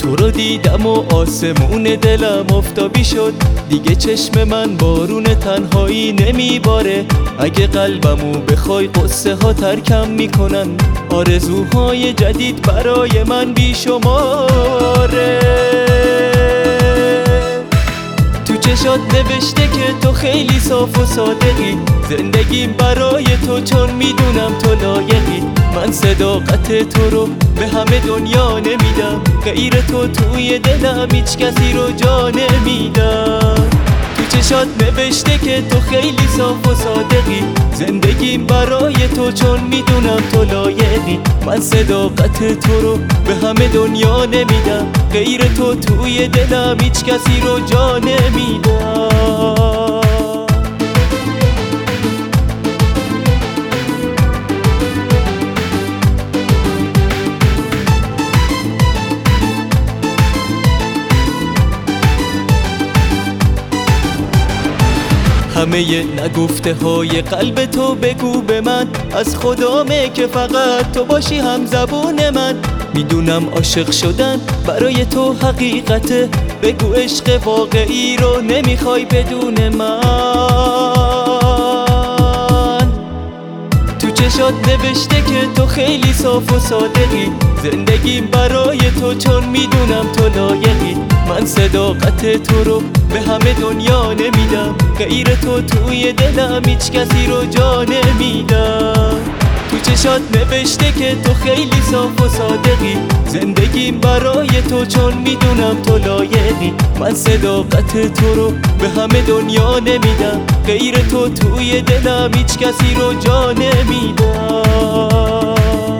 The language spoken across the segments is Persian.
تو رو دیدم و آسمون دلم آفتابی شد، دیگه چشم من بارون تنهایی نمیباره. اگه قلبمو بخوای قصه ها ترکم میکنن، آرزوهای جدید برای من بیشماره. تو چشات نوشته که تو خیلی صاف و صادقی، زندگیم برای تو چون میدونم تو لایقی. من صداقت تو رو به همه دنیا نمیدم، غیر تو توی دلم هیچ کسی رو جا نمیدم. تو چشات نوشته که تو خیلی صاف و صادقی، زندگیم برای تو چون میدونم تو لایقی. من صداقت تو رو به همه دنیا نمیدم، غیر تو توی دلم هیچ کسی رو جا نمیدم. همه نگفته های قلب تو بگو به من، از خدامه که فقط تو باشی هم زبون من. میدونم عاشق شدن برای تو حقیقته، بگو عشق واقعی رو نمیخوای بدون من. تو چشات نوشته که تو خیلی صاف و صادقی، زندگیم برای تو چون میدونم تو لایقی. من صداقت تو رو به همه دنیا نمیدم، غیر تو توی دلم هیچ کسی رو جا نمیدم. تو چشات نوشته که تو خیلی صاف و صادقی، زندگیم برای تو چون میدونم تو لایقی. من صداقت تو رو به همه دنیا نمیدم، غیر تو توی دلم هیچ کسی رو جا نمیدم.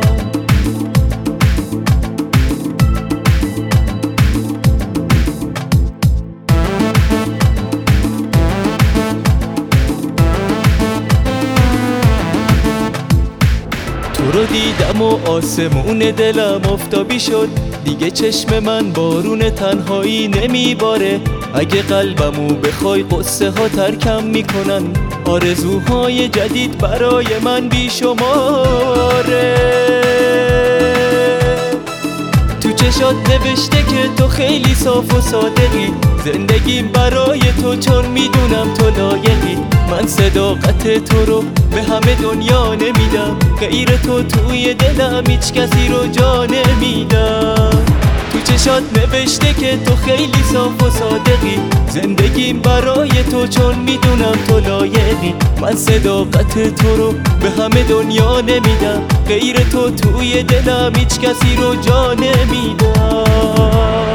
تو رو دیدم و آسمون دلم آفتابی شد، دیگه چشم من بارون تنهایی نمیباره. اگه قلبمو بخوای قصه ها ترکم میکنن، آرزوهای جدید برای من بیشماره. تو چشات نوشته که تو خیلی صاف و صادقی، زندگیم برای تو چون میدونم تو لایقی. من صداقت تو رو به همه دنیا نمیدم، غیر تو توی دلم هیچ کسی رو جا نمیدم. تو چشات نوشته که تو خیلی صاف و صادقی، زندگیم برای تو چون میدونم تو لایقی. من صداقت تو رو به همه دنیا نمیدم، غیر تو توی دلم هیچ کسی رو جا نمیدم.